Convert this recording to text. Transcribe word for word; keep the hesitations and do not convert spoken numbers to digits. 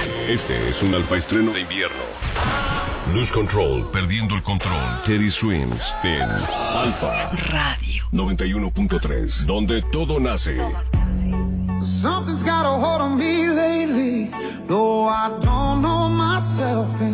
Este es un alfa estreno de invierno. Lose Control, perdiendo el control. Teddy Swims en Alfa Radio noventa y uno punto tres, donde todo nace. Something's got a hold on me lately, though I don't know myself